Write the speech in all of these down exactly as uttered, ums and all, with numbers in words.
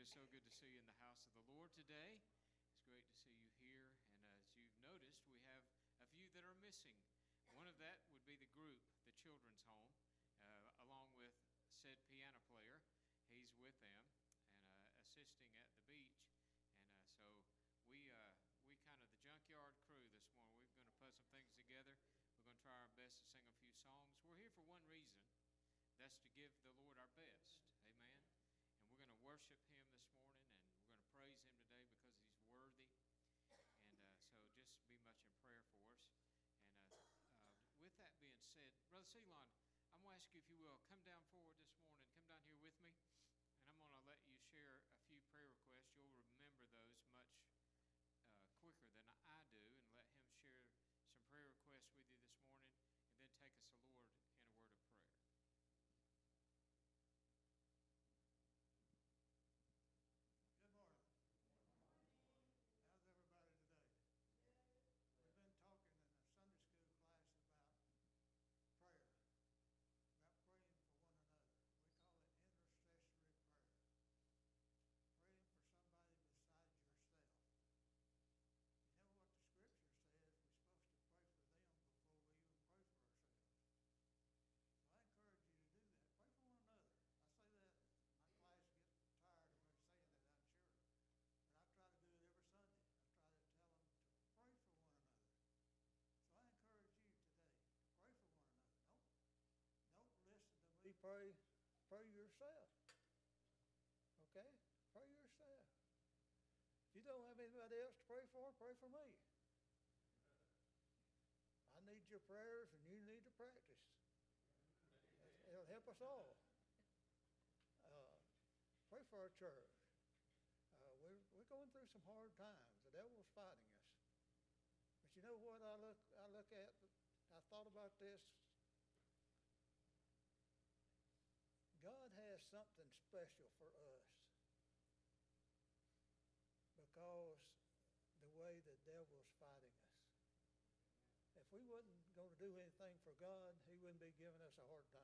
is so good to see you in the house of the Lord today. It's great to see you here. And as you've noticed, we have a few that are missing. One of that would be the group, the children's home, uh, along with said piano player. He's with them and uh, assisting at the beach. And uh, so we, uh, we kind of the junkyard crew this morning. We're going to put some things together. We're going to try our best to sing a few songs. We're here for one reason. That's to give the Lord our best. Amen. And we're going to worship Him this morning, and we're going to praise Him today because He's worthy. And uh, so just be much in prayer for us. And uh, uh, with that being said, Brother Ceylon, I'm going to ask you, if you will, come down forward this morning. Come down here with me. And I'm going to let you share a few prayer requests. You'll remember those much uh, quicker than I do, and let him share some prayer requests with you this morning, and then take us to the Lord in a word of prayer. Good morning. How's everybody today? We've been talking in a Sunday school class about prayer, about praying for one another. We call it intercessory prayer. Praying for somebody besides yourself. You know what the scripture says? We're supposed to pray for them before we even pray for ourselves. So I encourage you to do that. Pray for one another. I say that, my class gets tired of me saying that, I'm sure. But I try to do it every Sunday. I try to tell them to pray for one another. So I encourage you today to pray for one another. Don't, don't listen to me. Pray, pray yourself. Okay? Pray yourself. If you don't have anybody else to pray for, pray for me. I need your prayers and you need to practice. It'll help us all. Uh, pray for our church. Uh, we're, we're going through some hard times. The devil's fighting us. But you know what I look, I look at? I thought about this. God has something special for us because the way the devil's fighting us. If we wasn't going to do anything for God, he wouldn't be giving us a hard time.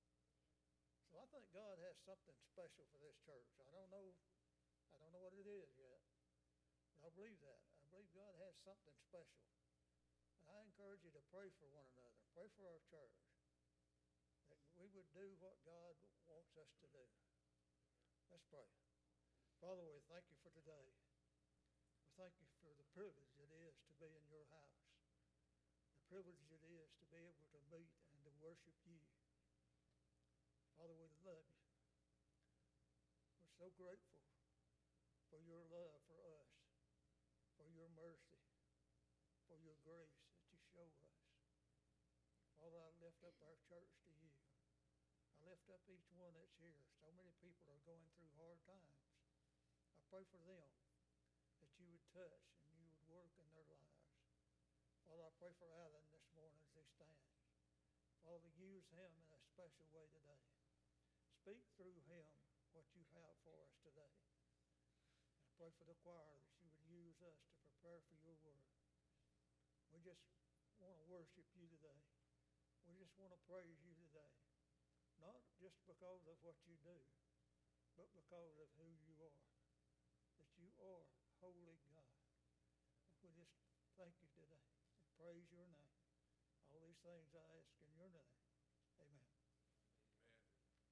So I think God has something special for this church. I don't know, I don't know what it is yet, but I believe that. I believe God has something special. And I encourage you to pray for one another. Pray for our church. That we would do what God wants us to do. Let's pray. Father, we thank you for today. We thank you for the privilege it is to be in your house. The privilege it is to be able to meet and to worship you. Father, we love you. We're so grateful for your love for us, for your mercy, for your grace that you show us. Father, I lift up our church to you. I lift up each one that's here. So many people are going through hard times. I pray for them that you would touch and you would work in their lives. Father, I pray for Alan this morning as he stands. Father, use him in a special way today. Speak through him what you have for us today. And I pray for the choir that you would use us to prepare for your word. We just want to worship you today. We just want to praise you today. Not just because of what you do, but because of who you are. That you are holy God. And we just thank you today and praise your name. All these things I ask in your name. Amen. Amen.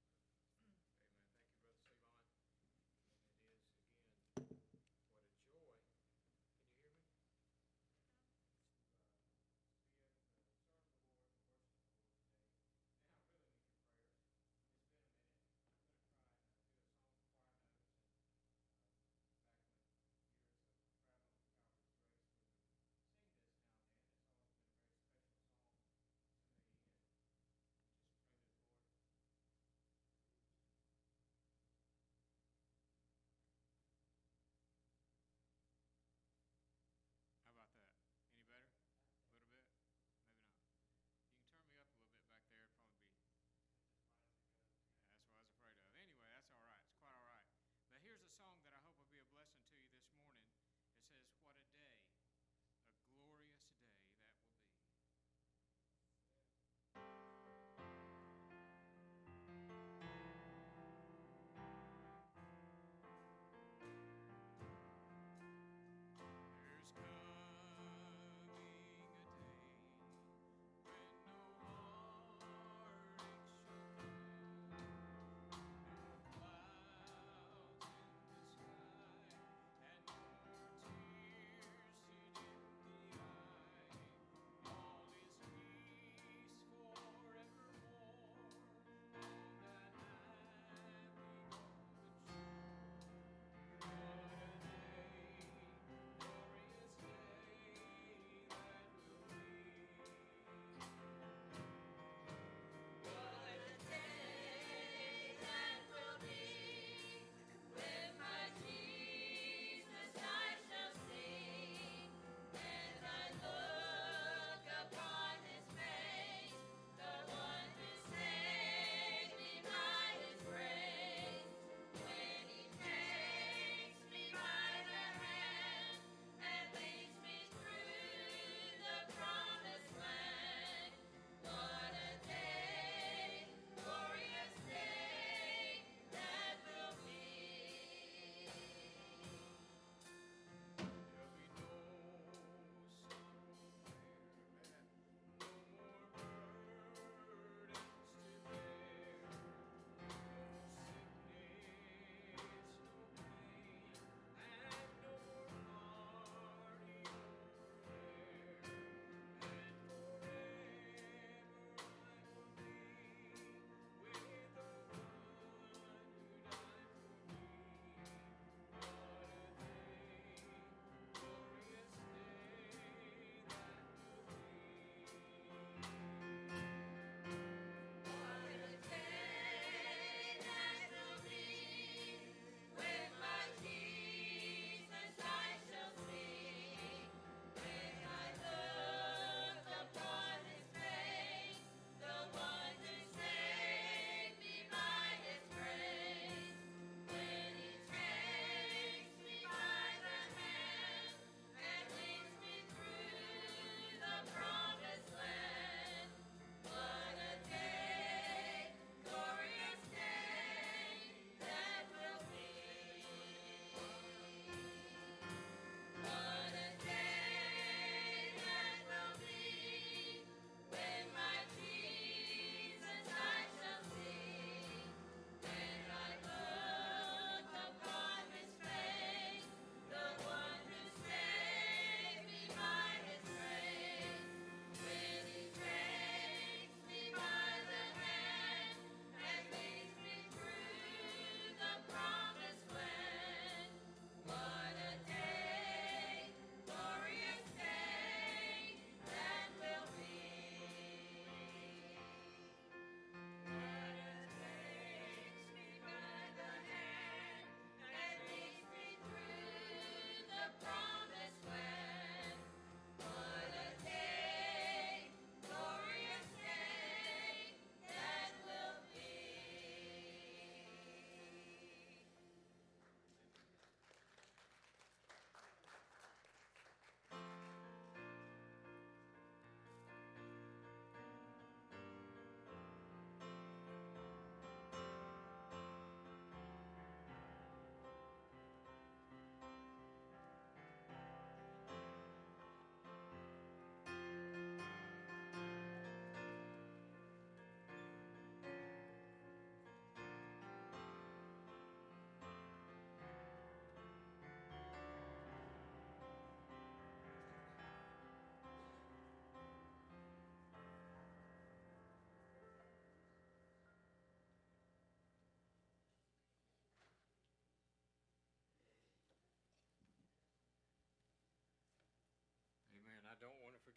Amen. Thank you, Brother Ceylon. It is, again, what a joy. Can you hear me? To, uh, to be able to serve the Lord and worship the Lord today. And I really need your prayers. It's been a minute. I'm going to try and uh, do a song for choir notes. And uh, back when years of traveling with Calvary's Grace, we would sing this now and then. It's always been a very special song to me. And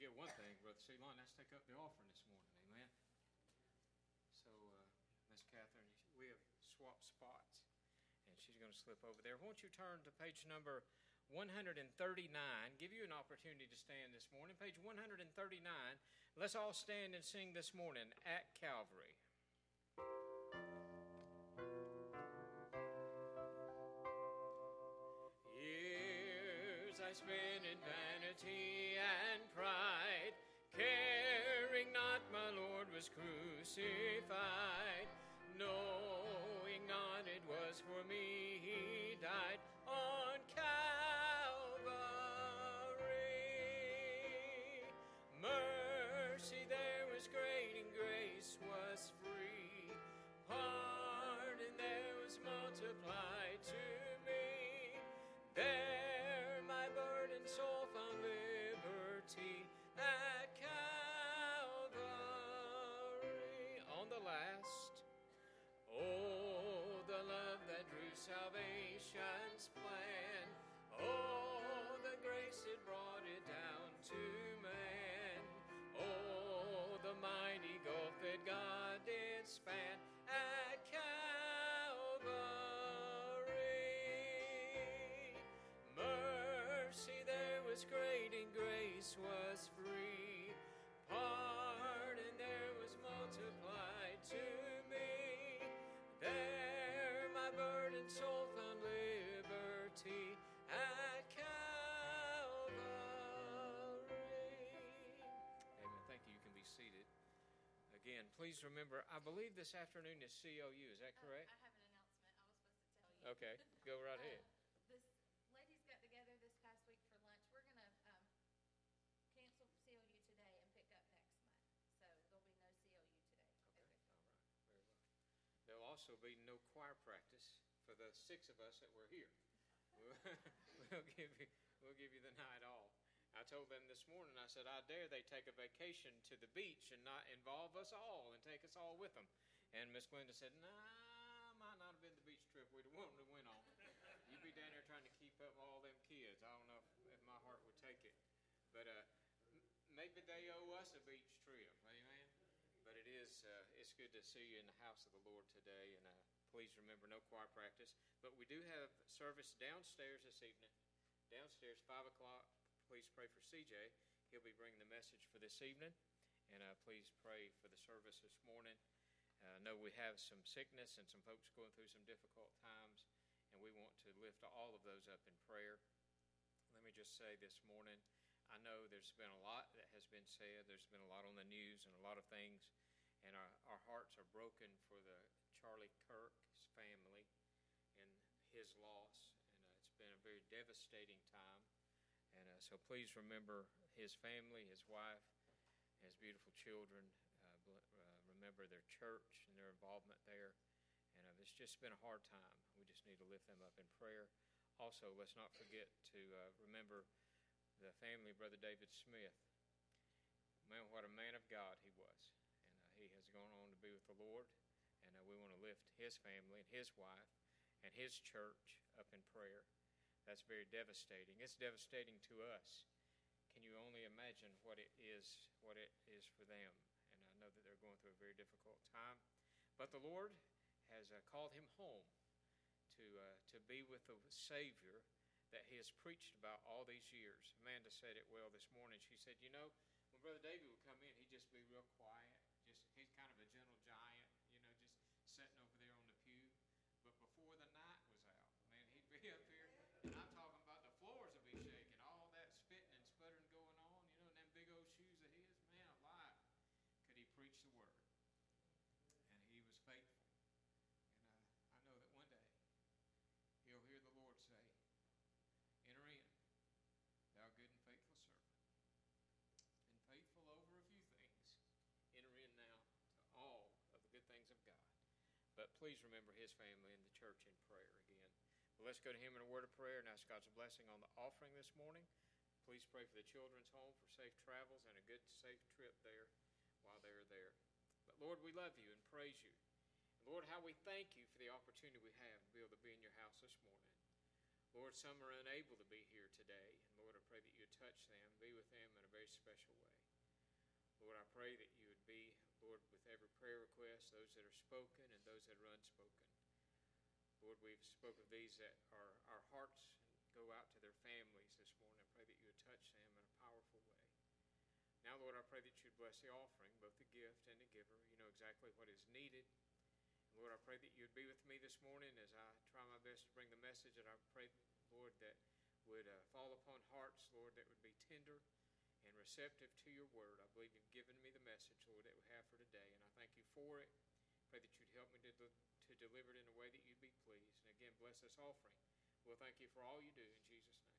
forget one thing, Brother Ceylon, let's take up the offering this morning, amen? So, uh, Miss Catherine, we have swapped spots, and she's going to slip over there. Won't you turn to page number one thirty-nine, give you an opportunity to stand this morning. Page one thirty-nine, let's all stand and sing this morning, At Calvary. Years I spent in vanity and pride, caring not my Lord was crucified, knowing not it was for me he died on Calvary. Mercy there was great and grace was free, pardon there was multiplied to me. There my burdened soul found liberty at Calvary. On the last, oh, the love that drew salvation's plan. Oh, the grace it brought it down to man. Oh, the mighty gulf that God did span at Calvary. Mercy there was great and grace was free. Pardon there was multiplied to me. There my burdened soul found liberty at Calvary. Amen. Thank you. You can be seated. Again, please remember, I believe this afternoon is C O U. Is that correct? Uh, I have an announcement I was supposed to tell you. Okay. Go right Uh, ahead. This, ladies got together this past week for lunch. We're going to um, cancel C O U today and pick up next month. So there'll be no C O U today. Okay. All right. Very well. There'll also be no choir practice for the six of us that were here. We'll, we'll give you we'll give you the night off. I told them this morning, I said, I dare they take a vacation to the beach and not involve us all and take us all with them. And Miss Glenda said, nah, might not have been the beach trip we'd wanted to went on. You'd be down there trying to keep up all them kids. I don't know if, if my heart would take it. But uh, m- maybe they owe us a beach trip, amen? But it is, uh, it's good to see you in the house of the Lord today. And uh, please remember, no choir practice. But we do have service downstairs this evening. Downstairs, five o'clock. Please pray for C J. He'll be bringing the message for this evening. And uh, please pray for the service this morning. Uh, I know we have some sickness and some folks going through some difficult times, and we want to lift all of those up in prayer. Let me just say this morning, I know there's been a lot that has been said. There's been a lot on the news and a lot of things, and our, our hearts are broken for the Charlie Kirk's family and his loss. And uh, it's been a very devastating time. And uh, so please remember his family, his wife, his beautiful children. Uh, bl- uh, remember their church and their involvement there. And uh, it's just been a hard time. We just need to lift them up in prayer. Also, let's not forget to uh, remember the family of Brother David Smith. Man, what a man of God he was. And uh, he has gone on to be with the Lord. And uh, we want to lift his family and his wife and his church up in prayer. That's very devastating. It's devastating to us. Can you only imagine what it is, what it is for them? And I know that they're going through a very difficult time. But the Lord has uh, called him home to uh, to be with the Savior that he has preached about all these years. Amanda said it well this morning. She said, you know, when Brother David would come in, he'd just be real quiet. Just he's kind of a gentle giant, you know, just sitting over there on the pew. But before the night was out, man, he'd be up here. And I'm talking about the floors would be shaking, all that spitting and sputtering going on, you know, and them big old shoes of his. Man alive, could he preach the word? And he was faithful. And uh, I know that one day he'll hear the Lord say, enter in, thou good and faithful servant. Been faithful over a few things. Enter in now to all of the good things of God. But please remember his family and the church in prayer again. Let's go to him in a word of prayer and ask God's blessing on the offering this morning. Please pray for the children's home for safe travels and a good, safe trip there while they're there. But Lord, we love you and praise you. And Lord, how we thank you for the opportunity we have to be able to be in your house this morning. Lord, some are unable to be here today. And Lord, I pray that you would touch them, be with them in a very special way. Lord, I pray that you would be, Lord, with every prayer request, those that are spoken and those that are unspoken. Lord, we've spoke of these that are our hearts go out to their families this morning. I pray that you would touch them in a powerful way. Now, Lord, I pray that you'd bless the offering, both the gift and the giver. You know exactly what is needed. Lord, I pray that you'd be with me this morning as I try my best to bring the message, and I pray, Lord, that would uh, fall upon hearts, Lord, that would be tender and receptive to your word. I believe you've given me the message, Lord, that we have for today, and I thank you for it. Pray that you'd help me to, to deliver it in a way that you'd be pleased. And again, bless this offering. We'll thank you for all you do in Jesus' name.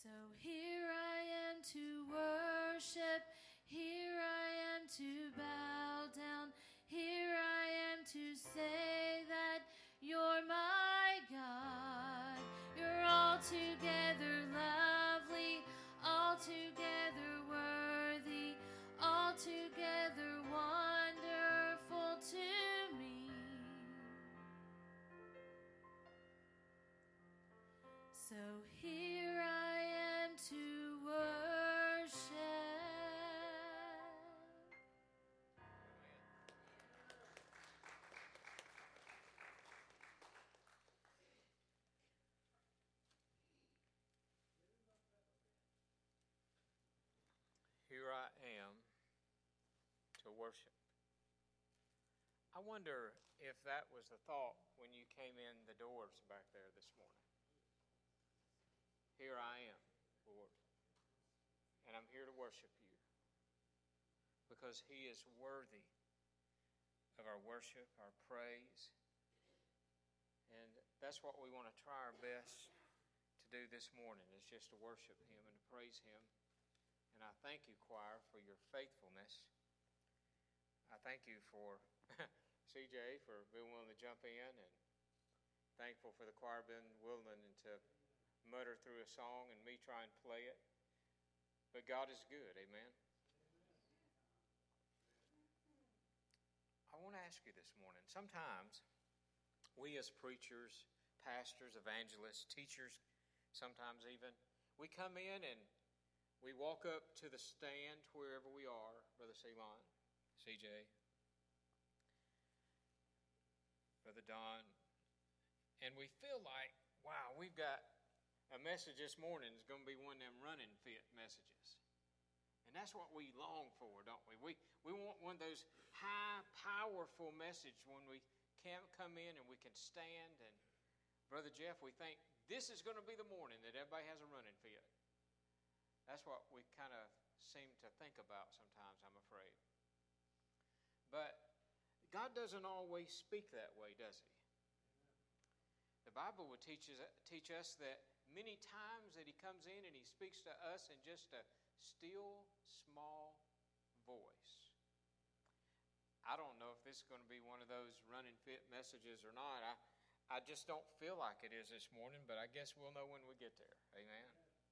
So here I am to worship, here I am to bow down, here I am to say that you're my God. You're altogether lovely, altogether worthy, altogether wonderful to me. So here I am to worship. Here I am to worship. I wonder if that was the thought when you came in the doors back there this morning. Here I am, Lord, and I'm here to worship you because He is worthy of our worship, our praise, and that's what we want to try our best to do this morning, is just to worship Him and to praise Him. And I thank you, choir, for your faithfulness. I thank you for C J for being willing to jump in, and thankful for the choir being willing to mutter through a song and me try and play it. But God is good, amen? I want to ask you this morning, sometimes we as preachers, pastors, evangelists, teachers, sometimes even, we come in and we walk up to the stand wherever we are, Brother Ceylon, C J, Brother Don, and we feel like, wow, we've got a message this morning is going to be one of them running fit messages. And that's what we long for, don't we? We we want one of those high, powerful messages when we can come in and we can stand. And Brother Jeff, we think this is going to be the morning that everybody has a running fit. That's what we kind of seem to think about sometimes, I'm afraid. But God doesn't always speak that way, does He? The Bible would teach us, teach us that many times that He comes in and He speaks to us in just a still, small voice. I don't know if this is going to be one of those running fit messages or not. I, I just don't feel like it is this morning, but I guess we'll know when we get there. Amen.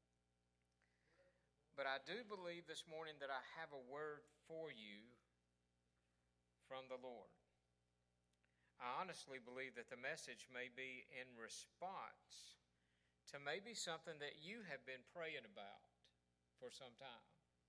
But I do believe this morning that I have a word for you from the Lord. I honestly believe that the message may be in response to maybe something that you have been praying about for some time.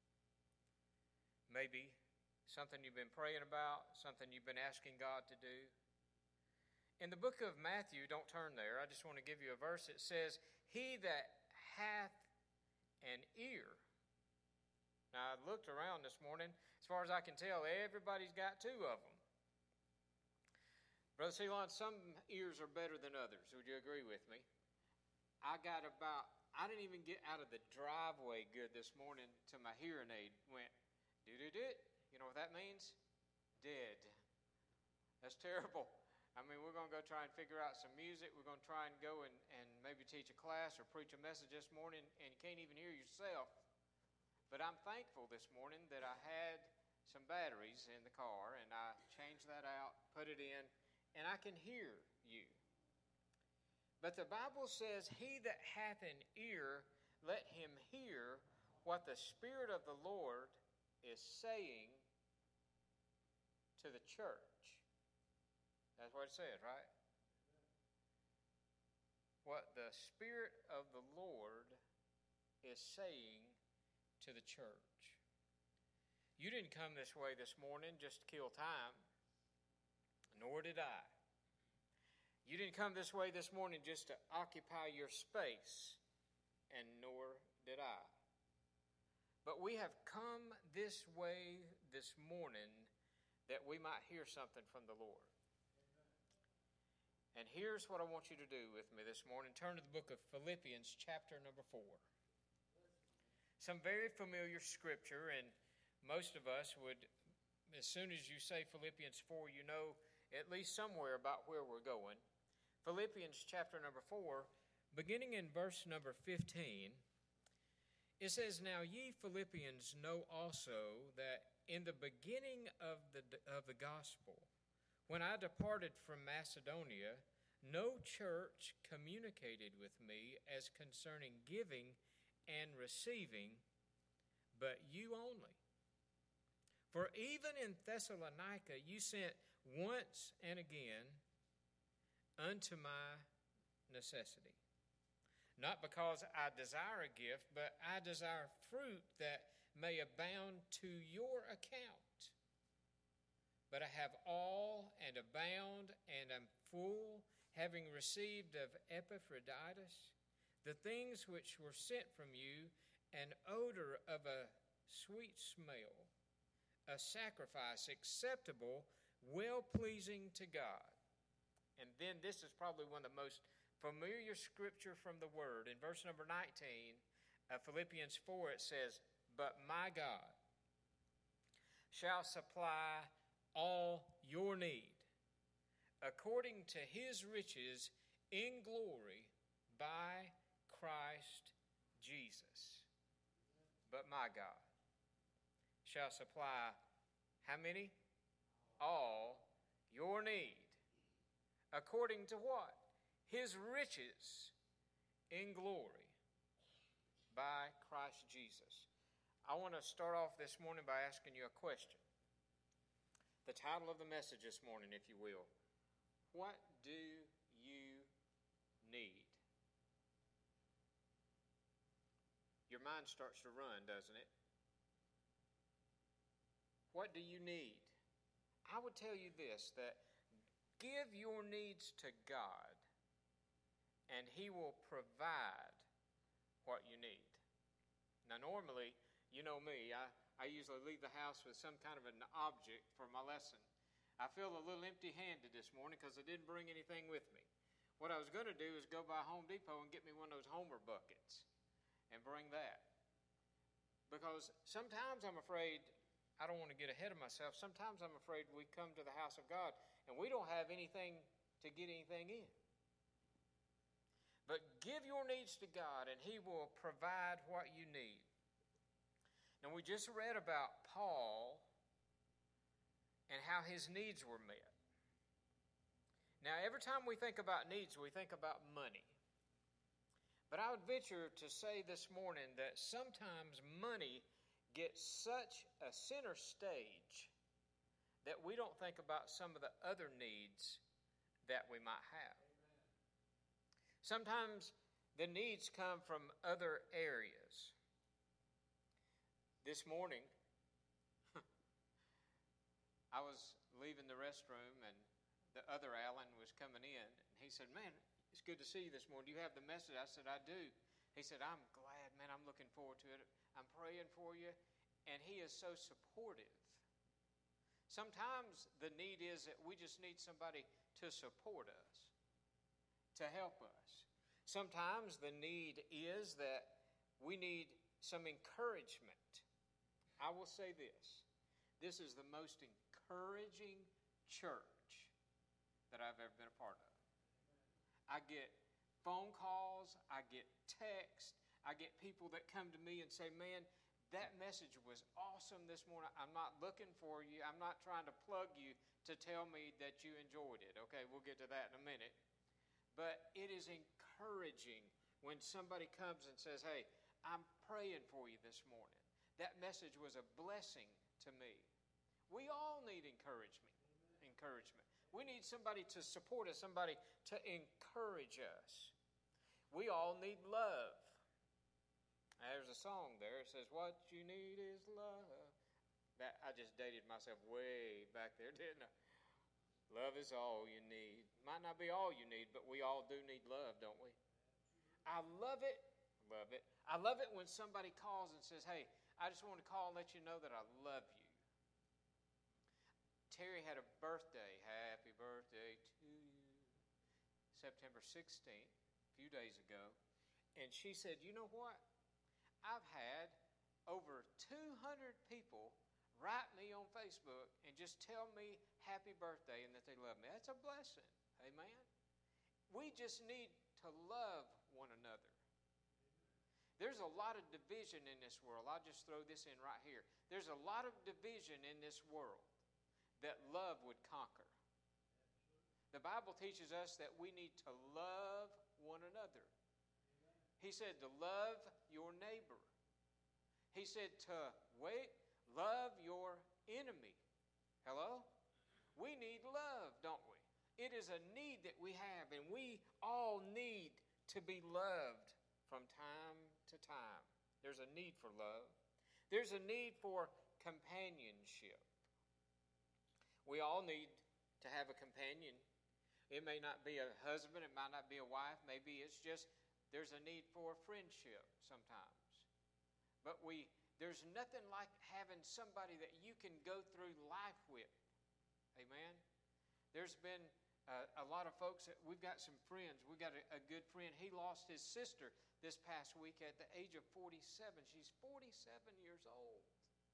Maybe something you've been praying about, something you've been asking God to do. In the book of Matthew, don't turn there, I just want to give you a verse. It says, "He that hath an ear." Now, I looked around this morning. As far as I can tell, everybody's got two of them. Brother Ceylon, some ears are better than others. Would you agree with me? I got about, I didn't even get out of the driveway good this morning till my hearing aid went, do-do-do. You know what that means? Dead. That's terrible. I mean, we're going to go try and figure out some music. We're going to try and go and, and maybe teach a class or preach a message this morning, and you can't even hear yourself. But I'm thankful this morning that I had some batteries in the car, and I changed that out, put it in, and I can hear you. But the Bible says, "He that hath an ear, let him hear what the Spirit of the Lord is saying to the church." That's what it says, right? What the Spirit of the Lord is saying to the church. You didn't come this way this morning just to kill time, nor did I. You didn't come this way this morning just to occupy your space, and nor did I. But we have come this way this morning that we might hear something from the Lord. And here's what I want you to do with me this morning. Turn to the book of Philippians, chapter number four. Some very familiar scripture, and most of us would, as soon as you say Philippians four, you know at least somewhere about where we're going. Philippians chapter number four, beginning in verse number fifteen, It says, "Now ye Philippians know also that in the beginning of the of the gospel, when I departed from Macedonia, no church communicated with me as concerning giving and receiving, but you only. For even in Thessalonica you sent once and again unto my necessity. Not because I desire a gift, but I desire fruit that may abound to your account. But I have all and abound and am full, having received of Epaphroditus the things which were sent from you, an odor of a sweet smell, a sacrifice acceptable, well-pleasing to God." And then this is probably one of the most familiar scripture from the Word. In verse number nineteen of Philippians four, it says, "But my God shall supply all your need according to his riches in glory by Christ Jesus." But my God shall supply how many? All your need. According to what? His riches in glory by Christ Jesus. I want to start off this morning by asking you a question. The title of the message this morning, if you will. What do you need? Your mind starts to run, doesn't it? What do you need? I would tell you this, that give your needs to God, and He will provide what you need. Now, normally, you know me, I, I usually leave the house with some kind of an object for my lesson. I feel a little empty-handed this morning because I didn't bring anything with me. What I was going to do is go by Home Depot and get me one of those Homer buckets and bring that. Because sometimes I'm afraid, I don't want to get ahead of myself, sometimes I'm afraid we come to the house of God and we don't have anything to get anything in. But give your needs to God and He will provide what you need. Now, we just read about Paul and how his needs were met. Now, every time we think about needs, we think about money. But I would venture to say this morning that sometimes money gets such a center stage that we don't think about some of the other needs that we might have. Sometimes the needs come from other areas. This morning, I was leaving the restroom and the other Alan was coming in. And he said, "Man, it's good to see you this morning. Do you have the message?" I said, "I do." He said, "I'm glad, man. I'm looking forward to it. I'm praying for you." And he is so supportive. Sometimes the need is that we just need somebody to support us, to help us. Sometimes the need is that we need some encouragement. I will say this. This is the most encouraging church that I've ever been a part of. I get phone calls, I get texts, I get people that come to me and say, "Man, that message was awesome this morning. I'm not looking for you. I'm not trying to plug you to tell me that you enjoyed it." Okay, we'll get to that in a minute. But it is encouraging when somebody comes and says, "Hey, I'm praying for you this morning. That message was a blessing to me." We all need encouragement. Encouragement. We need somebody to support us, somebody to encourage us. We all need love. There's a song there. It says, "What you need is love." That I just dated myself way back there, didn't I? Love is all you need. Might not be all you need, but we all do need love, don't we? I love it. Love it. I love it when somebody calls and says, "Hey, I just want to call and let you know that I love you." Terry had a birthday. Happy birthday to you. September sixteenth, a few days ago. And she said, "You know what? I've had over two hundred people write me on Facebook and just tell me happy birthday and that they love me." That's a blessing. Amen. We just need to love one another. There's There's a lot of division in this world. I'll just throw this in right here. There's a lot of division in this world that love would conquer. The Bible teaches us that we need to love one another. He said to love your neighbor. He said to wait, love your enemy. Hello? We need love, don't we? It is a need that we have, and we all need to be loved from time to time. There's a need for love. There's a need for companionship. We all need to have a companion. It may not be a husband, it might not be a wife, maybe it's just there's a need for friendship sometimes. But we there's nothing like having somebody that you can go through life with. Amen? There's been uh, a lot of folks, that we've got some friends. We've got a, a good friend. He lost his sister this past week at the age of forty-seven. She's forty-seven years old.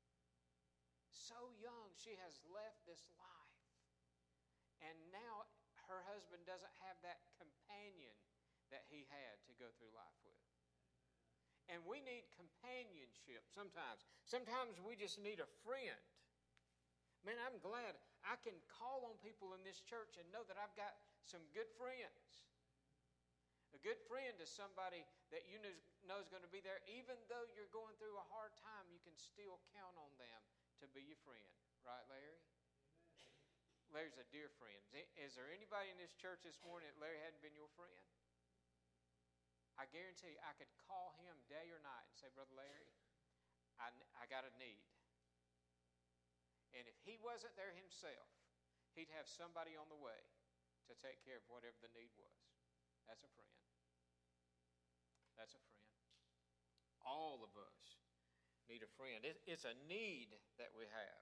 So young, she has left this life. And now her husband doesn't have that companion that he had to go through life with. And we need companionship sometimes. Sometimes we just need a friend. Man, I'm glad I can call on people in this church and know that I've got some good friends. A good friend is somebody that you know is going to be there. Even though you're going through a hard time, you can still count on them to be your friend. Right, Larry? Amen. Larry's a dear friend. Is there anybody in this church this morning that Larry hadn't been your friend? I guarantee you I could call him day or night and say, Brother Larry, I, I got a need. And if he wasn't there himself, he'd have somebody on the way to take care of whatever the need was. That's a friend. That's a friend. All of us need a friend. It, it's a need that we have.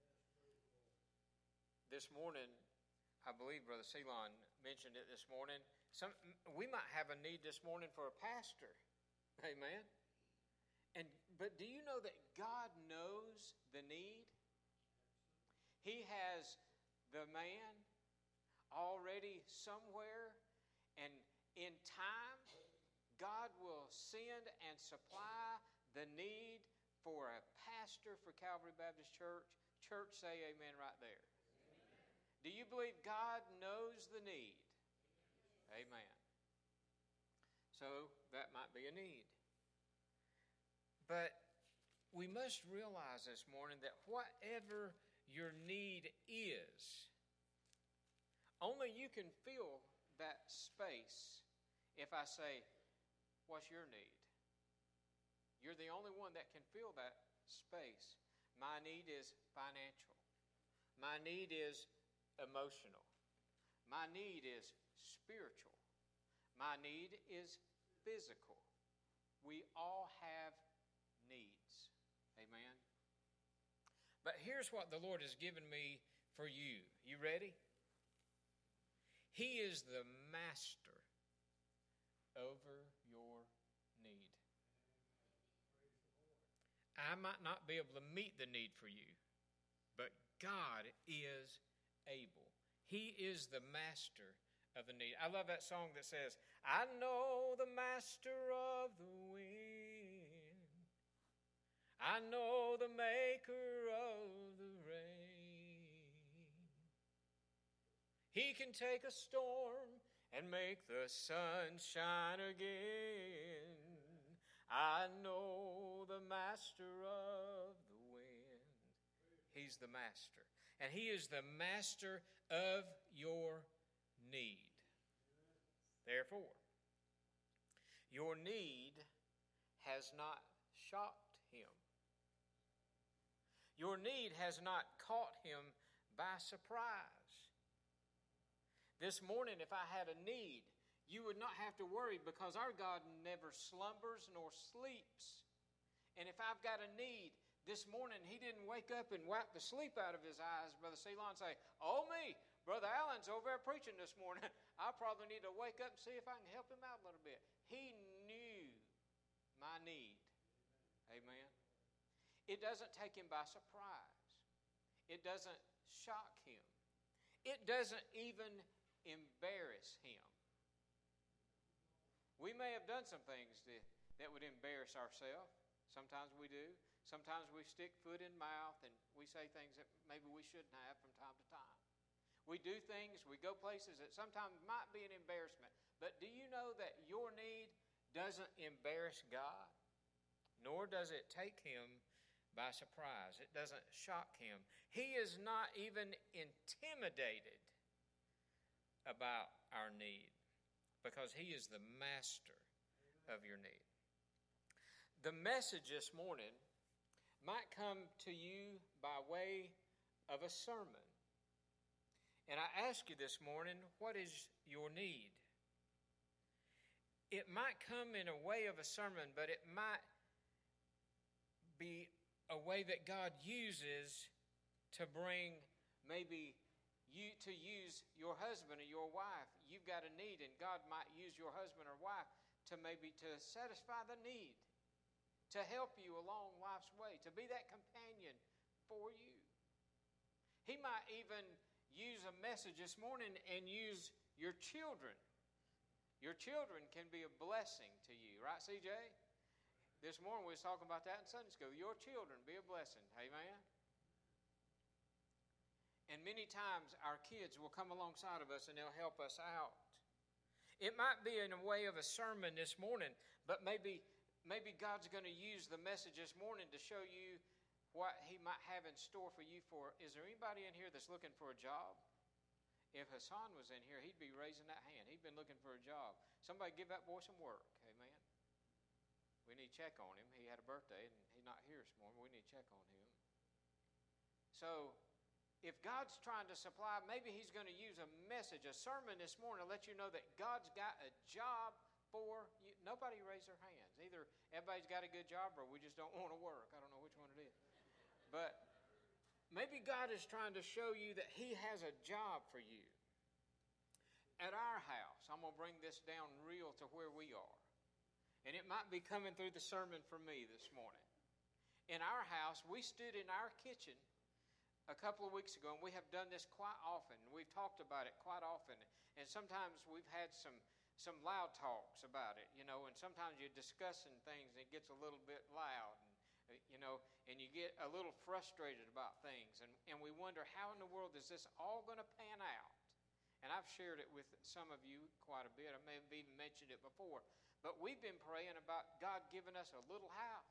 This morning, I believe Brother Ceylon mentioned it this morning. Some, we might have a need this morning for a pastor. Amen. And but do you know that God knows the need? He has the man already somewhere, and in time, God will send and supply the need for a pastor for Calvary Baptist Church. Church, say amen right there. Amen. Do you believe God knows the need? Amen. So that might be a need. But we must realize this morning that whatever your need is, only you can fill that space if I say, what's your need? You're the only one that can fill that space. My need is financial. My need is emotional. My need is spiritual. My need is physical. We all have needs. Amen? But here's what the Lord has given me for you. You ready? He is the master over your need. I might not be able to meet the need for you, but God is able. He is the master of the need. I love that song that says, I know the master of the wind. I know the maker of the rain. He can take a storm and make the sun shine again. I know the master of the wind. He's the master. And he is the master of your need. Therefore, your need has not shocked him. Your need has not caught him by surprise. This morning, if I had a need, you would not have to worry because our God never slumbers nor sleeps. And if I've got a need, this morning he didn't wake up and wipe the sleep out of his eyes, Brother Ceylon, and say, oh me, Brother Allen's over there preaching this morning. I probably need to wake up and see if I can help him out a little bit. He knew my need. Amen. It doesn't take him by surprise. It doesn't shock him. It doesn't even embarrass him. We may have done some things that would embarrass ourselves. Sometimes we do. Sometimes we stick foot in mouth and we say things that maybe we shouldn't have from time to time. We do things, we go places that sometimes might be an embarrassment. But do you know that your need doesn't embarrass God? Nor does it take Him by surprise. It doesn't shock Him. He is not even intimidated about our need because He is the master of your need. The message this morning might come to you by way of a sermon. And I ask you this morning, what is your need? It might come in a way of a sermon, but it might be a way that God uses to bring maybe you to use your husband or your wife. You've got a need, and God might use your husband or wife to maybe to satisfy the need, to help you along life's way, to be that companion for you. He might even use a message this morning and use your children. Your children can be a blessing to you, right, C J? This morning we was talking about that in Sunday school. Your children be a blessing. Amen? And many times our kids will come alongside of us and they'll help us out. It might be in a way of a sermon this morning, but maybe maybe God's going to use the message this morning to show you what He might have in store for you. For is there anybody in here that's looking for a job? If Hassan was in here, he'd be raising that hand. He'd been looking for a job. Somebody give that boy some work. Amen. We need to check on him. He had a birthday, and he's not here this morning. We need to check on him. So, if God's trying to supply, maybe He's going to use a message, a sermon this morning to let you know that God's got a job for you. Nobody raised their hands. Either everybody's got a good job or we just don't want to work. I don't know which one it is. But maybe God is trying to show you that He has a job for you. At our house, I'm going to bring this down real to where we are. And it might be coming through the sermon for me this morning. In our house, we stood in our kitchen a couple of weeks ago, and we have done this quite often. We've talked about it quite often. And sometimes we've had some, some loud talks about it, you know, and sometimes you're discussing things and it gets a little bit loud. And you know, and you get a little frustrated about things, and, and we wonder, how in the world is this all going to pan out? And I've shared it with some of you quite a bit. I may have even mentioned it before. But we've been praying about God giving us a little house.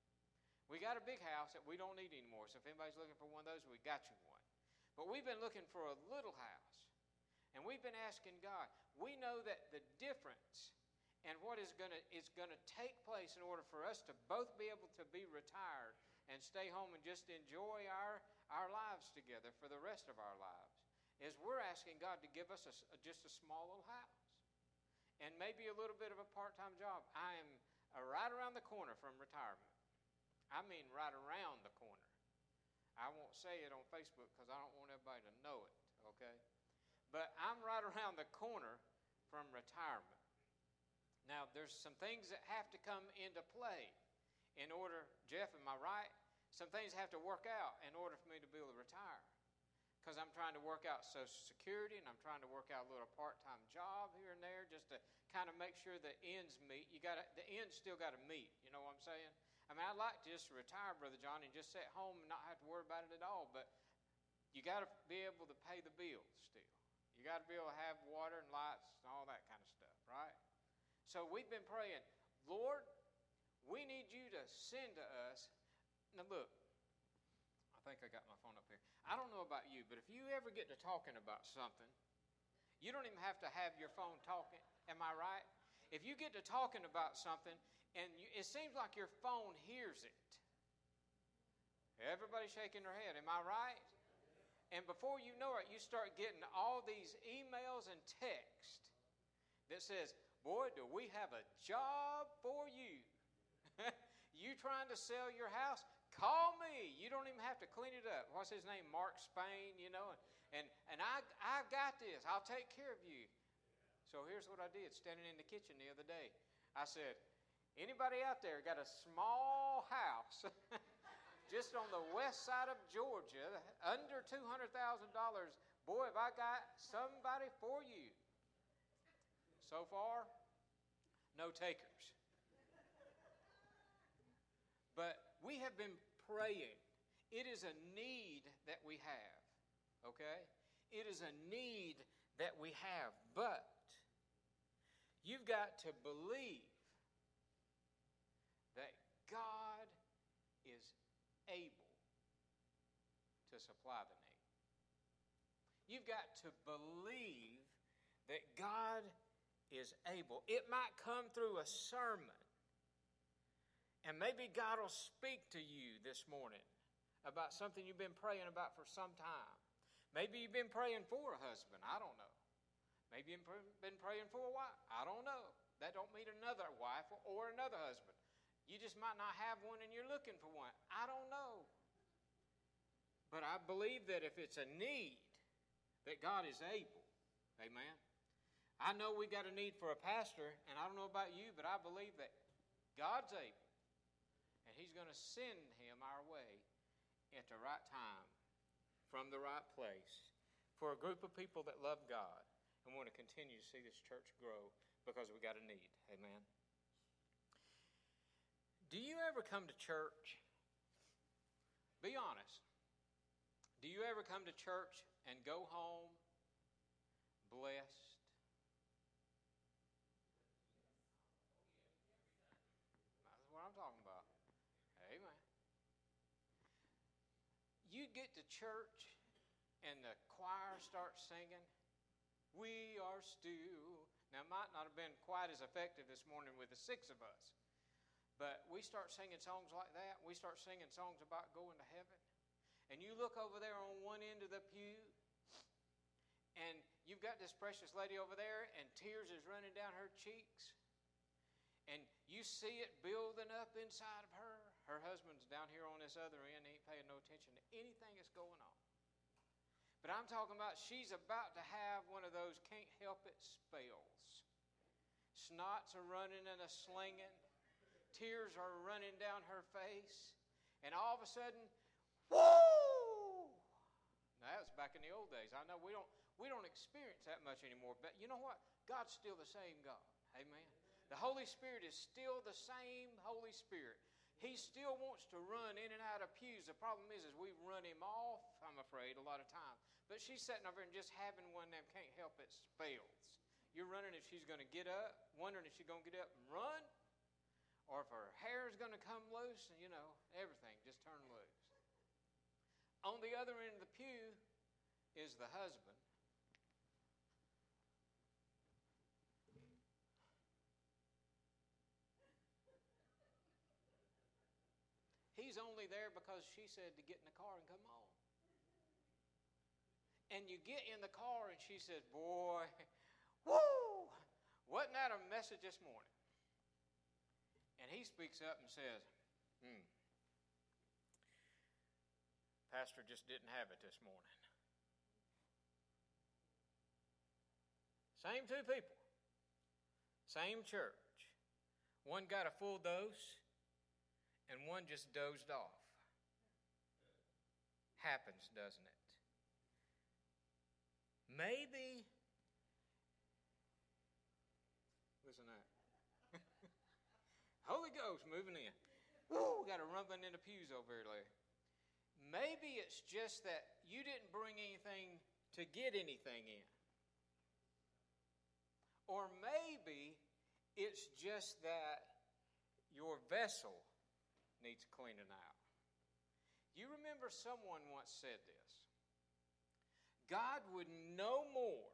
We got a big house that we don't need anymore, so if anybody's looking for one of those, we got you one. But we've been looking for a little house, and we've been asking God. We know that the difference and what is going to is going to take place in order for us to both be able to be retired and stay home and just enjoy our, our lives together for the rest of our lives is we're asking God to give us a, just a small little house and maybe a little bit of a part-time job. I am uh, right around the corner from retirement. I mean right around the corner. I won't say it on Facebook because I don't want everybody to know it, okay? But I'm right around the corner from retirement. Now, there's some things that have to come into play in order, Jeff, am I right? Some things have to work out in order for me to be able to retire. Because I'm trying to work out Social Security, and I'm trying to work out a little part-time job here and there just to kind of make sure the ends meet. You got the ends still got to meet, you know what I'm saying? I mean, I'd like to just retire, Brother John, and just sit home and not have to worry about it at all, but you got to be able to pay the bills still. You got to be able to have water and lights and all that kind of stuff, right? So we've been praying, Lord, we need you to send to us. Now look, I think I got my phone up here. I don't know about you, but if you ever get to talking about something, you don't even have to have your phone talking. Am I right? If you get to talking about something and you, it seems like your phone hears it. Everybody's shaking their head. Am I right? And before you know it, you start getting all these emails and texts that says, boy, do we have a job for you. You trying to sell your house? Call me. You don't even have to clean it up. What's his name? Mark Spain, you know. And and I I got this. I'll take care of you. So here's what I did standing in the kitchen the other day. I said, anybody out there got a small house just on the west side of Georgia, under two hundred thousand dollars, boy, have I got somebody for you. So far, no takers. But we have been praying. It is a need that we have, okay? It is a need that we have, but you've got to believe that God is able to supply the need. You've got to believe that God is able. It might come through a sermon, and maybe God will speak to you this morning about something you've been praying about for some time. Maybe you've been praying for a husband. I don't know. Maybe you've been praying for a wife. I don't know. That don't mean another wife or another husband. You just might not have one and you're looking for one. I don't know. But I believe that if it's a need, that God is able. Amen. I know we got a need for a pastor, and I don't know about you, but I believe that God's able. And He's going to send him our way at the right time, from the right place, for a group of people that love God and want to continue to see this church grow because we got a need. Amen. Do you ever come to church? Be honest. Do you ever come to church and go home blessed? That's what I'm talking about. Amen. You get to church and the choir starts singing, "We are still." Now, it might not have been quite as effective this morning with the six of us, but we start singing songs like that. We start singing songs about going to heaven. And you look over there on one end of the pew, and you've got this precious lady over there, and tears is running down her cheeks. And you see it building up inside of her. Her husband's down here on this other end. He ain't paying no attention to anything that's going on. But I'm talking about she's about to have one of those can't help it spells. Snots are running and a slinging. Tears are running down her face. And all of a sudden, whoo! Now, that was back in the old days. I know we don't, we don't experience that much anymore. But you know what? God's still the same God. Amen. The Holy Spirit is still the same Holy Spirit. He still wants to run in and out of pews. The problem is, is we run him off, I'm afraid, a lot of times. But she's sitting over and just having one of them can't help it spells. You're running if she's going to get up, wondering if she's going to get up and run, or if her hair is going to come loose, and, you know, everything just turn loose. On the other end of the pew is the husband. He's only there because she said to get in the car and come on. And you get in the car and she says, "Boy, whoo, wasn't that a message this morning?" And he speaks up and says, hmm, "Pastor just didn't have it this morning." Same two people. Same church. One got a full dose and one just dozed off. Happens, doesn't it? Maybe, listen to that. Holy Ghost moving in. Woo, got a rumbling in the pews over here, Larry. Maybe it's just that you didn't bring anything to get anything in. Or maybe it's just that your vessel needs cleaning out. You remember someone once said this: God would no more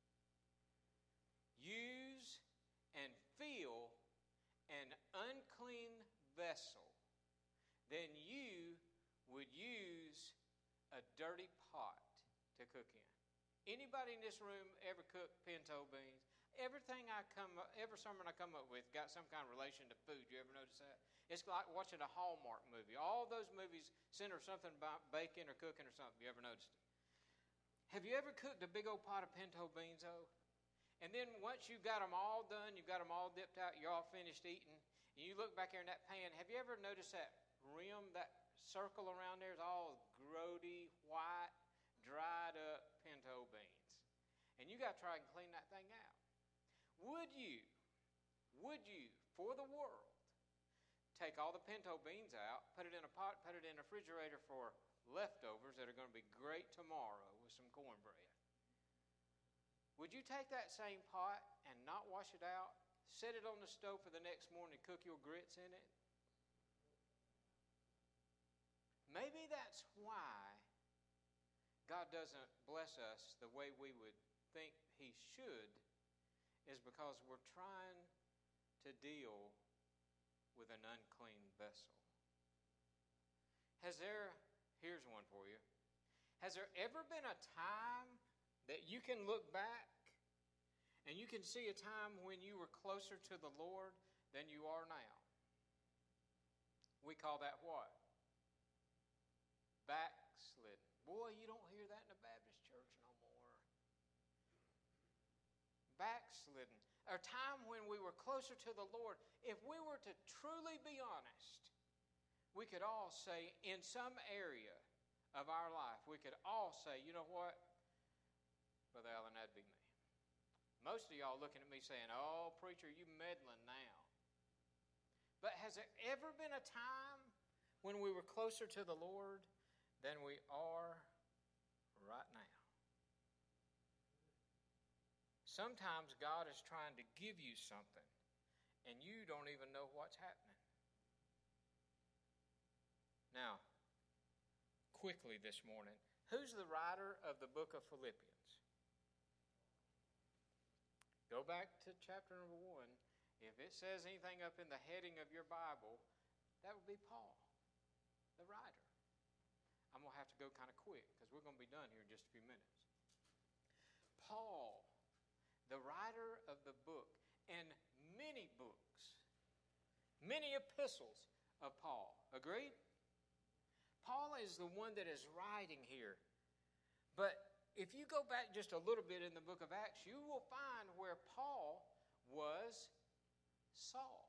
use and fill an unclean vessel than you would use a dirty pot to cook in. Anybody in this room ever cook pinto beans? Everything I come, every sermon I come up with got some kind of relation to food. You ever notice that? It's like watching a Hallmark movie. All those movies center something about bacon or cooking or something. You ever noticed it? Have you ever cooked a big old pot of pinto beans, though? And then once you've got them all done, you've got them all dipped out, you're all finished eating, and you look back there in that pan, have you ever noticed that rim, that circle around there is all grody, white, dried up pinto beans? And you got to try and clean that thing out. Would you, would you, for the world, take take all the pinto beans out, put it in a pot, put it in a refrigerator for leftovers that are going to be great tomorrow with some cornbread. Would you take that same pot and not wash it out, set it on the stove for the next morning and cook your grits in it? Maybe that's why God doesn't bless us the way we would think He should, is because we're trying to deal with an unclean vessel. Has there, here's one for you. Has there ever been a time that you can look back and you can see a time when you were closer to the Lord than you are now? We call that what? Backslidden. Boy, you don't hear that in a Baptist church no more. Backslidden. A time when we were closer to the Lord. If we were to truly be honest, we could all say in some area of our life, we could all say, you know what? Brother Allen, that'd be me. Most of y'all looking at me saying, oh, preacher, you meddling now. But has there ever been a time when we were closer to the Lord than we are right now? Sometimes God is trying to give you something, and you don't even know what's happening. Now, quickly this morning, who's the writer of the book of Philippians? Go back to chapter number one. If it says anything up in the heading of your Bible, that would be Paul, the writer. I'm going to have to go kind of quick because we're going to be done here in just a few minutes. Paul, the writer of the book, and many books, many epistles of Paul. Agreed? Paul is the one that is writing here. But if you go back just a little bit in the book of Acts, you will find where Paul was Saul.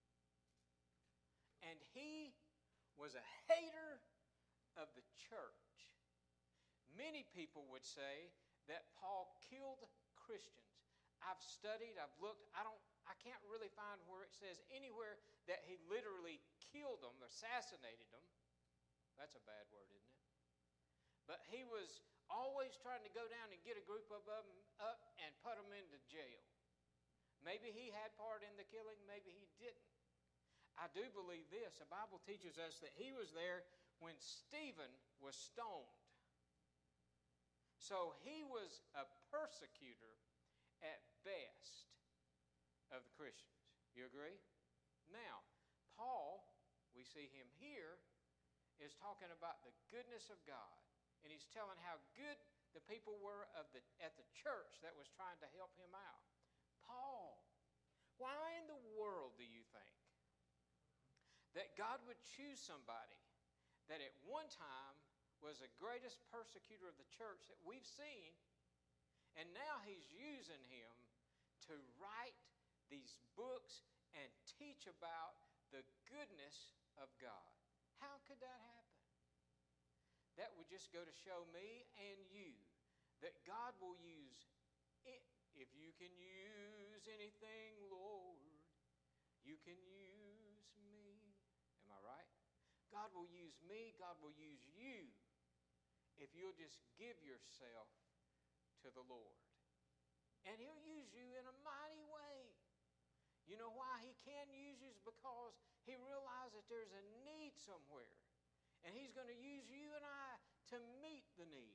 And he was a hater of the church. Many people would say that Paul killed Christians. I've studied, I've looked, I don't I can't really find where it says anywhere that he literally killed them, assassinated them. That's a bad word, isn't it? But he was always trying to go down and get a group of them up and put them into jail. Maybe he had part in the killing, maybe he didn't. I do believe this. The Bible teaches us that he was there when Stephen was stoned. So he was a persecutor at best of the Christians. You agree? Now, Paul, we see him here, is talking about the goodness of God. And he's telling how good the people were of the, at the church that was trying to help him out. Paul, why in the world do you think that God would choose somebody that at one time was the greatest persecutor of the church that we've seen, and now he's using him to write these books and teach about the goodness of God? How could that happen? That would just go to show me and you that God will use it. If you can use anything, Lord, you can use me. Am I right? God will use me, God will use you if you'll just give yourself to the Lord. And He'll use you in a mighty way. You know why He can use you? Is because He realizes that there's a need somewhere. And He's going to use you and I to meet the need.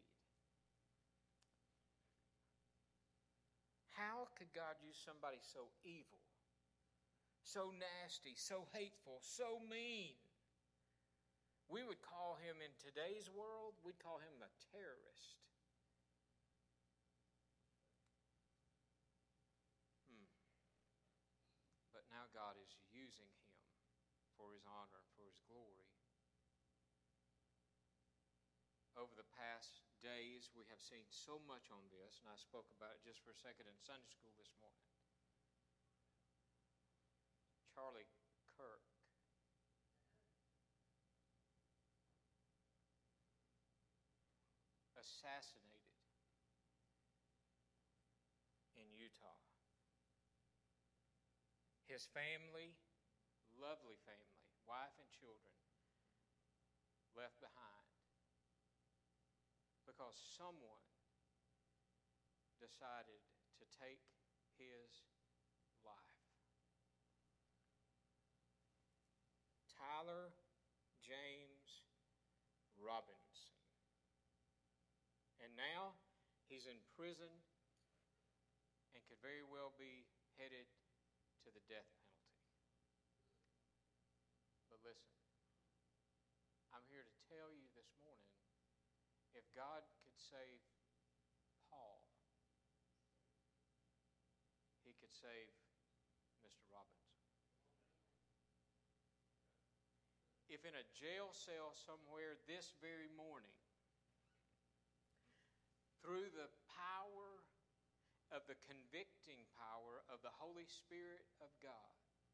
How could God use somebody so evil, so nasty, so hateful, so mean? We would call him, in today's world, we'd call him a terrorist. Hmm. But now God is using him for His honor and for His glory. Over the past days, we have seen so much on this, and I spoke about it just for a second in Sunday school this morning. Charlie Kirk. Assassinated in Utah. His family, lovely family, wife left behind because someone decided to take his life. Tyler James Robinson. And now he's in prison and could very well be headed to the death penalty. But listen, I'm here to tell you this morning, if God could save Paul, He could save Mister Robinson. If in a jail cell somewhere this very morning, through the power of the convicting power of the Holy Spirit of God,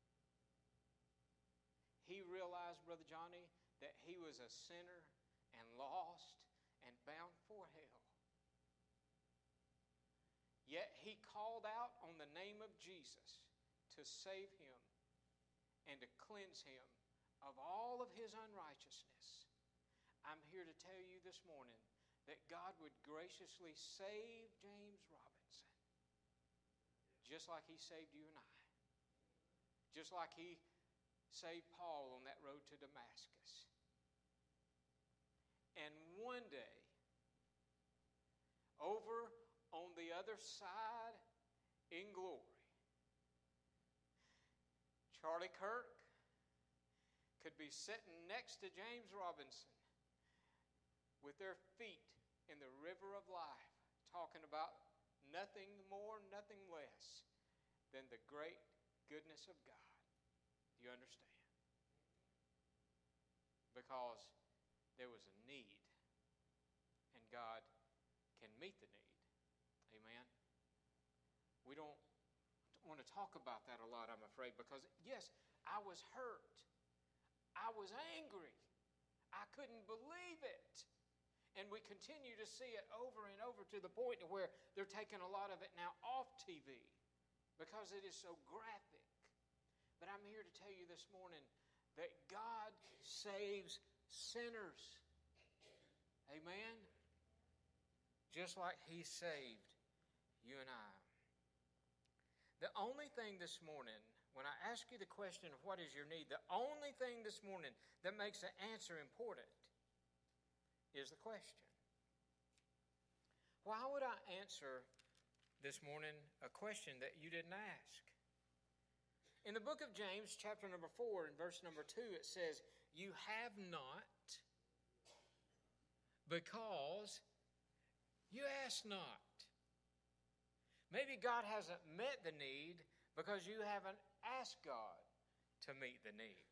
he realized, Brother Johnny, that he was a sinner and lost and bound for hell. Yet he called out on the name of Jesus to save him and to cleanse him of all of his unrighteousness. I'm here to tell you this morning that God would graciously save James Robinson, just like he saved you and I, just like he saved Paul on that road to Damascus. And one day, over on the other side in glory, Charlie Kirk could be sitting next to James Robinson with their feet in the river of life, talking about nothing more, nothing less than the great goodness of God. Do you understand? Because there was a need, and God can meet the need. Amen? We don't want to talk about that a lot, I'm afraid, because, yes, I was hurt. I was angry. I couldn't believe it. And we continue to see it over and over to the point where they're taking a lot of it now off T V because it is so graphic. But I'm here to tell you this morning that God saves sinners. Amen? Just like He saved you and I. The only thing this morning, when I ask you the question of what is your need, the only thing this morning that makes the answer important is the question. Why would I answer this morning a question that you didn't ask? In the book of James, chapter number four, and verse number two, it says, "You have not because you ask not." Maybe God hasn't met the need because you haven't asked God to meet the need.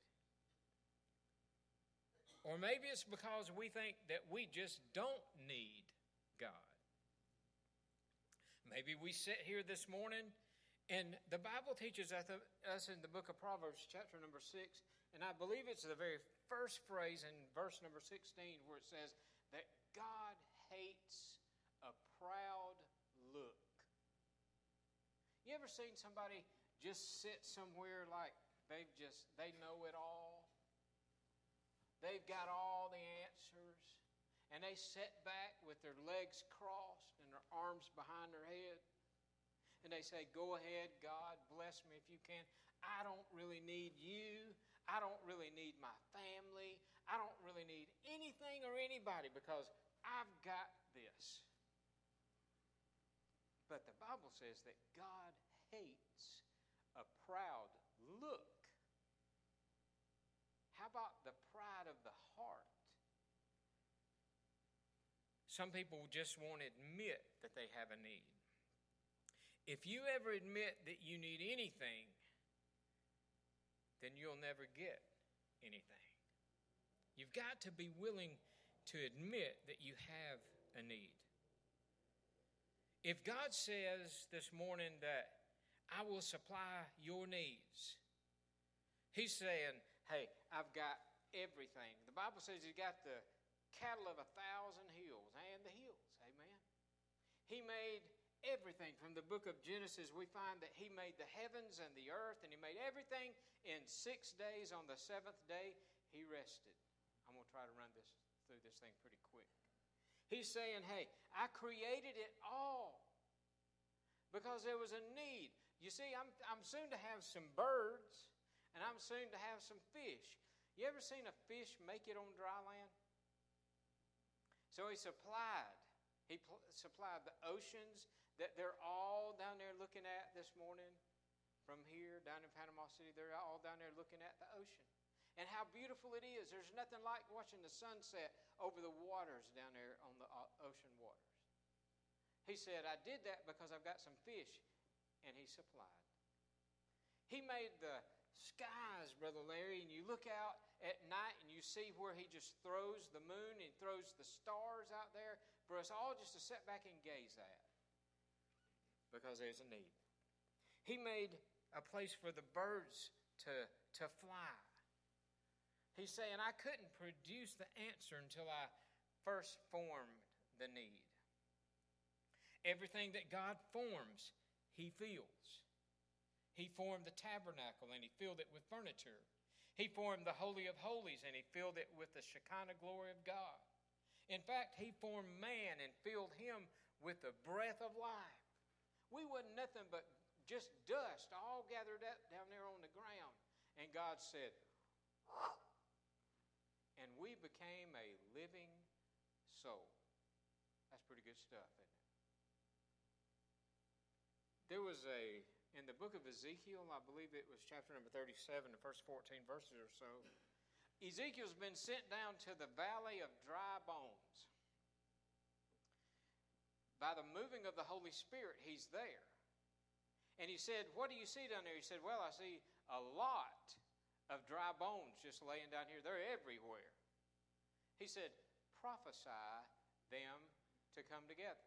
Or maybe it's because we think that we just don't need God. Maybe we sit here this morning and the Bible teaches us in the book of Proverbs, chapter number six, and I believe it's the very first phrase in verse number sixteen where it says that God hates a proud look. You ever seen somebody just sit somewhere like they've just, they know it all? They've got all the answers. And they sit back with their legs crossed and their arms behind their head. And they say, "Go ahead, God, bless me if you can. I don't really need you. I don't really need my family. I don't really need anything or anybody because I've got this." But the Bible says that God hates a proud look. How about the pride of the heart? Some people just won't admit that they have a need. If you ever admit that you need anything, then you'll never get anything. You've got to be willing to admit that you have a need. If God says this morning that I will supply your needs, He's saying, hey, I've got everything. The Bible says He's got the cattle of a thousand hills and the hills. Amen. He made everything. From the book of Genesis, we find that He made the heavens and the earth, and He made everything in six days. On the seventh day, He rested. I'm going to try to run this through this thing pretty quick. He's saying, hey, I created it all because there was a need. You see, I'm, I'm soon to have some birds, and I'm soon to have some fish. You ever seen a fish make it on dry land? So he supplied. He pl- supplied the oceans that they're all down there looking at this morning. From here, down in Panama City, they're all down there looking at the ocean. And how beautiful it is. There's nothing like watching the sunset over the waters down there on the ocean waters. He said, I did that because I've got some fish. And he supplied. He made the skies, Brother Larry, and you look out at night and you see where he just throws the moon and throws the stars out there for us all just to sit back and gaze at. Because there's a need. He made a place for the birds to, to fly. He's saying, I couldn't produce the answer until I first formed the need. Everything that God forms, He fills. He formed the tabernacle and He filled it with furniture. He formed the Holy of Holies and He filled it with the Shekinah glory of God. In fact, He formed man and filled him with the breath of life. We wasn't nothing but just dust all gathered up down there on the ground. And God said, and we became a living soul. That's pretty good stuff, isn't it? There was a, in the book of Ezekiel, I believe it was chapter number thirty-seven, the first fourteen verses or so, Ezekiel's been sent down to the valley of dry bones. By the moving of the Holy Spirit, he's there. And he said, what do you see down there? He said, well, I see a lot of dry bones just laying down here. They're everywhere. He said, prophesy them to come together.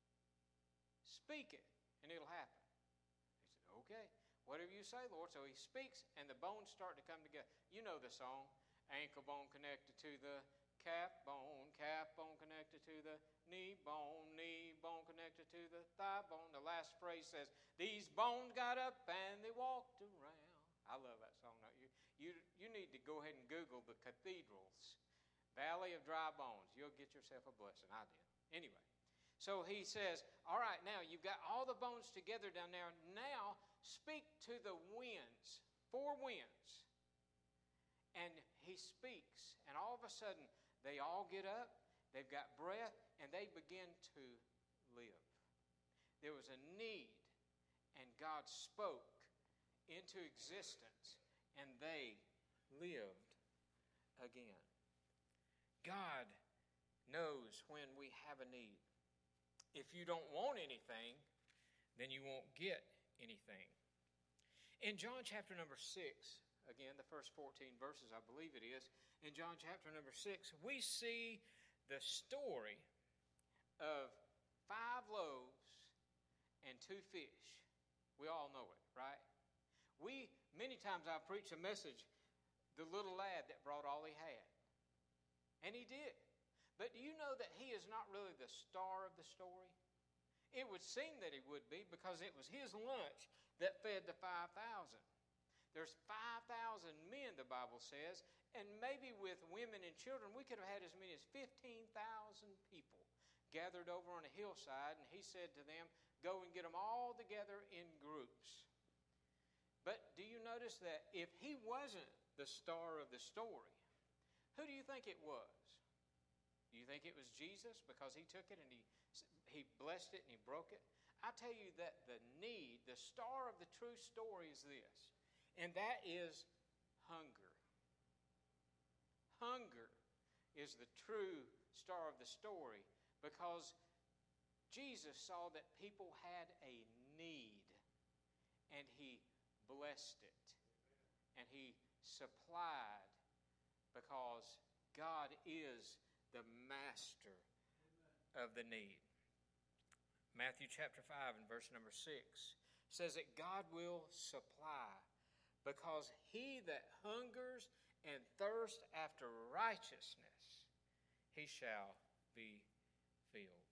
Speak it, and it'll happen. He said, okay, whatever you say, Lord. So he speaks, and the bones start to come together. You know the song, ankle bone connected to the calf bone, calf bone connected to the knee bone, knee bone connected to the thigh bone. The last phrase says, these bones got up and they walked around. I love that song. Don't you? You, you need to go ahead and Google the cathedrals, Valley of Dry Bones. You'll get yourself a blessing. I did. Anyway, so he says, all right, now you've got all the bones together down there. Now speak to the winds, four winds. And he speaks, and all of a sudden, they all get up, they've got breath, and they begin to live. There was a need, and God spoke into existence, and they lived again. God knows when we have a need. If you don't want anything, then you won't get anything. In John chapter number six, again, the first fourteen verses, I believe it is, in John chapter number six, we see the story of five loaves and two fish. We all know it, right? We, many times I've preached a message, the little lad that brought all he had. And he did. But do you know that he is not really the star of the story? It would seem that he would be because it was his lunch that fed the five thousand. There's five thousand men, the Bible says, and maybe with women and children, we could have had as many as fifteen thousand people gathered over on a hillside, and he said to them, go and get them all together in groups. But do you notice that if he wasn't the star of the story, who do you think it was? Do you think it was Jesus because he took it and he, he blessed it and he broke it? I tell you that the need, the star of the true story is this. And that is hunger. Hunger is the true star of the story because Jesus saw that people had a need and he blessed it. And he supplied because God is the master of the need. Matthew chapter five and verse number six says that God will supply because he that hungers and thirsts after righteousness, he shall be filled.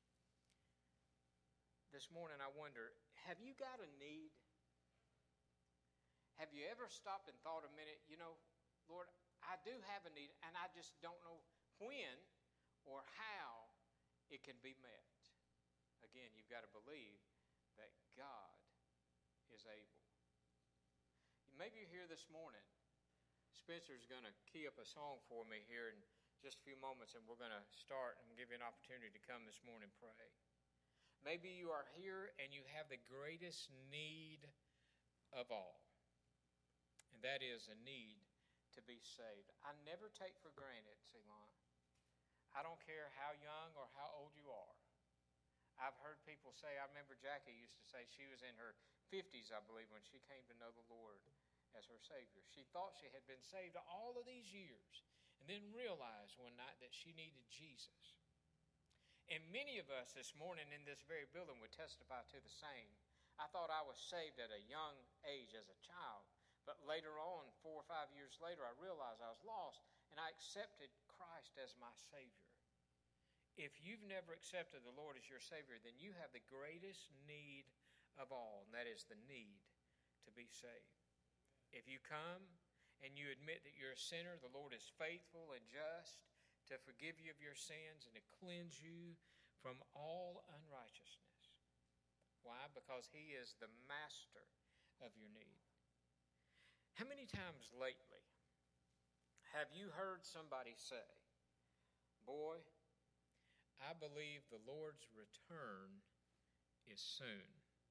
This morning I wonder, have you got a need? Have you ever stopped and thought a minute, you know, Lord, I do have a need, and I just don't know when or how it can be met. Again, you've got to believe that God is able. Maybe you're here this morning. Spencer's going to key up a song for me here in just a few moments, and we're going to start and give you an opportunity to come this morning and pray. Maybe you are here and you have the greatest need of all, and that is a need to be saved. I never take for granted, Ceylon. I don't care how young or how old you are. I've heard people say, I remember Jackie used to say she was in her fifties, I believe, when she came to know the Lord as her Savior. She thought she had been saved all of these years and then realized one night that she needed Jesus. And many of us this morning in this very building would testify to the same. I thought I was saved at a young age as a child, but later on, four or five years later, I realized I was lost, and I accepted Christ as my Savior. If you've never accepted the Lord as your Savior, then you have the greatest need of all, and that is the need to be saved. If you come and you admit that you're a sinner, the Lord is faithful and just to forgive you of your sins and to cleanse you from all unrighteousness. Why? Because He is the master of your need. How many times lately have you heard somebody say, boy, I believe the Lord's return is soon?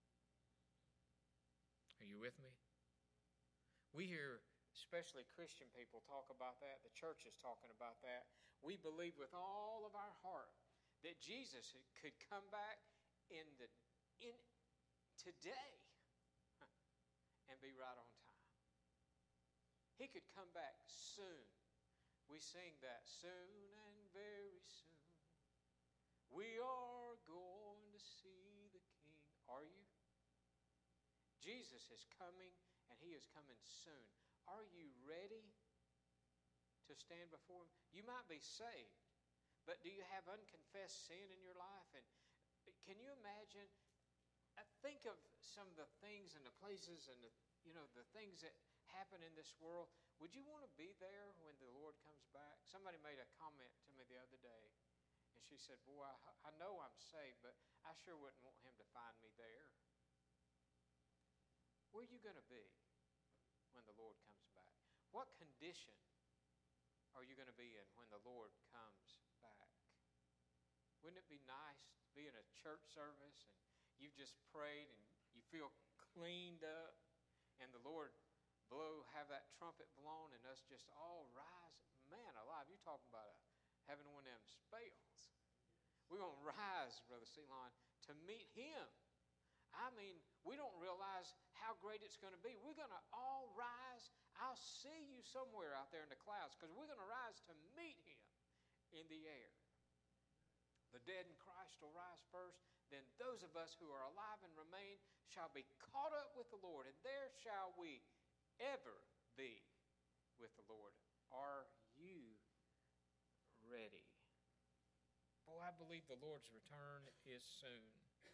Are you with me? We hear especially Christian people talk about that. The church is talking about that. We believe with all of our heart that Jesus could come back in the in today and be right on time. He could come back soon. We sing that, soon and very soon. We are going to see the King. Are you? Jesus is coming, and He is coming soon. Are you ready to stand before Him? You might be saved, but do you have unconfessed sin in your life? And can you imagine? I think of some of the things and the places and the, you know, the things that happen in this world. Would you want to be there when the Lord comes back? Somebody made a comment to me the other day, and she said, boy, I, I know I'm saved, but I sure wouldn't want Him to find me there. Where are you going to be when the Lord comes back? What condition are you going to be in when the Lord comes back? Wouldn't it be nice to be in a church service and you've just prayed and you feel cleaned up, and the Lord blow, have that trumpet blown, and us just all rise? Man alive, you're talking about a, having one of them spells. We're going to rise, Brother Ceylon, to meet Him. I mean, we don't realize how great it's going to be. We're going to all rise. I'll see you somewhere out there in the clouds, because we're going to rise to meet Him in the air. The dead in Christ will rise first. Then those of us who are alive and remain shall be caught up with the Lord, and there shall we ever be with the Lord. Are you ready? Boy, I believe the Lord's return is soon.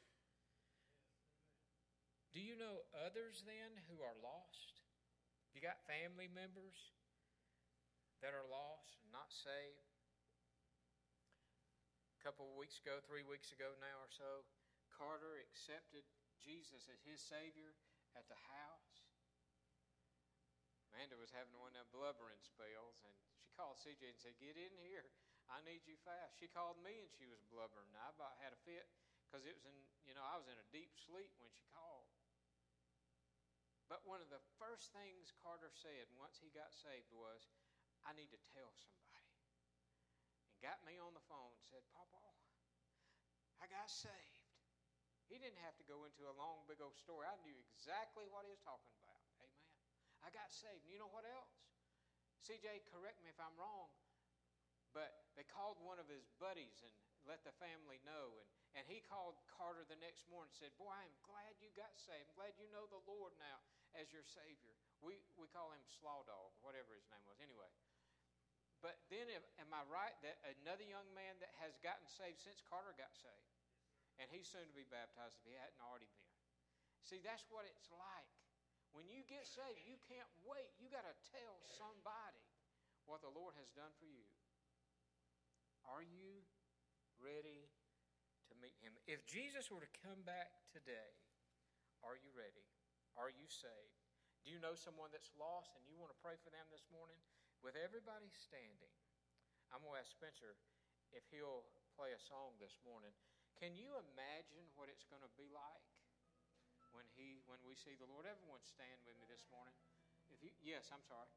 Do you know others then who are lost? You got family members that are lost and not saved? A couple of weeks ago, three weeks ago now or so, Carter accepted Jesus as his Savior at the house. Amanda was having one of them blubbering spells, and she called C J and said, get in here. I need you fast. She called me, and she was blubbering. I about had a fit because it was in, you know, I was in a deep sleep when she called. But one of the first things Carter said once he got saved was, I need to tell somebody. And got me on the phone and said, Papa, I got saved. He didn't have to go into a long, big old story. I knew exactly what he was talking about. Amen. I got saved. And you know what else? C J, correct me if I'm wrong, but they called one of his buddies and let the family know. And, and he called Carter the next morning and said, boy, I am glad you got saved. I'm glad you know the Lord now as your Savior. We we call him Slaw Dog, whatever his name was. Anyway. But then, am I right that another young man that has gotten saved since Carter got saved, and he's soon to be baptized if he hadn't already been? See, that's what it's like. When you get saved, you can't wait. You got to tell somebody. what the Lord has done for you. Are you ready to meet Him? If Jesus were to come back today, are you ready? Are you saved? Do you know someone that's lost and you want to pray for them this morning? With everybody standing, I'm going to ask Spencer if he'll play a song this morning. Can you imagine what it's going to be like when he when we see the Lord? Everyone stand with me this morning. If you yes, I'm sorry.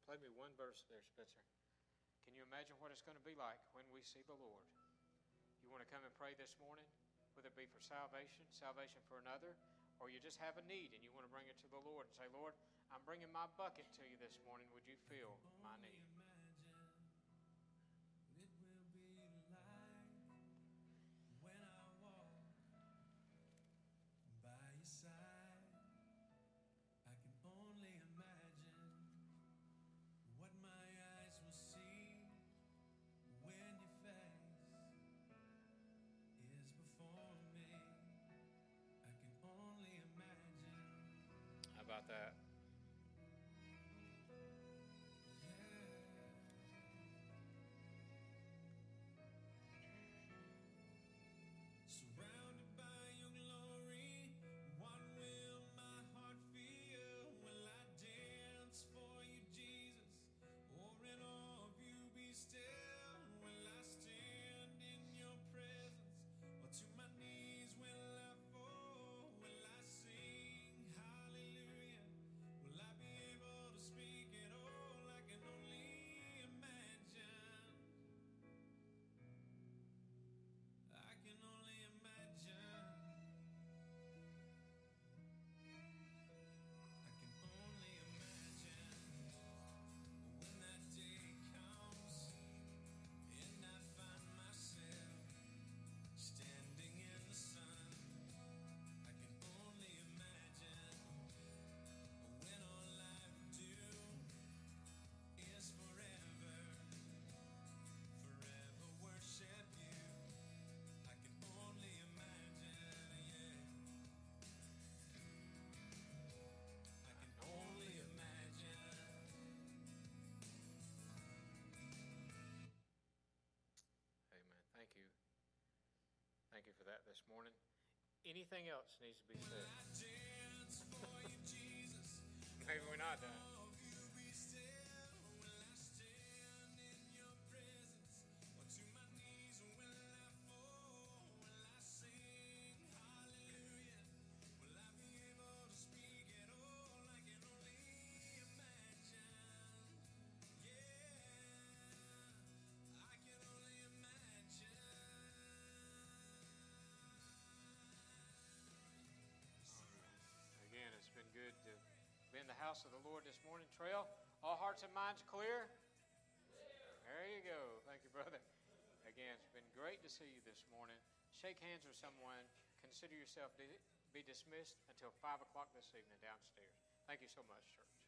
Play me one verse there, Spencer. Can you imagine what it's going to be like when we see the Lord? You want to come and pray this morning, whether it be for salvation, salvation for another, or you just have a need and you want to bring it to the Lord and say, Lord, I'm bringing my bucket to you this morning. Would you fill my need? How about that? Surrounded by your glory, what will my heart feel? Will I dance for you, Jesus? Or in awe of you be still? Will I stand in your presence? Or to my knees will I fall? Will I sing hallelujah? Will I be able to speak at all? I can only imagine. I can only imagine. I can only imagine when that day comes and I find myself standing in the sun. I can only imagine when all I would do is forever, forever worship you. I can only imagine, yeah. I can only imagine. Amen. Thank you. Thank you for that this morning. Anything else needs to be said? I dance for you, Jesus. Maybe we're not done. Of you be still. Will I stand in your presence? Or to my knees will I fall? Will I sing hallelujah? Will I be able to speak at all? I can only imagine. Yeah, I can only imagine. Again, it's been good to be in the house of the Lord this morning. Trail, all hearts and minds clear? There you go. Thank you, brother. Again, it's been great to see you this morning. Shake hands with someone. Consider yourself to be dismissed until five o'clock this evening downstairs. Thank you so much, church.